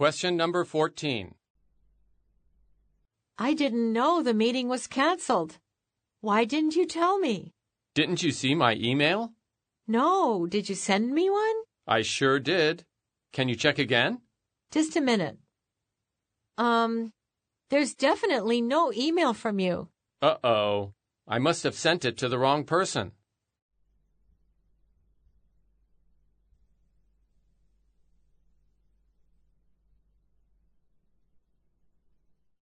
Question number 14. I didn't know the meeting was canceled. Why didn't you tell me? Didn't you see my email? No, did you send me one? I sure did. Can you check again? Just a minute. There's definitely no email from you. Uh-oh. I must have sent it to the wrong person.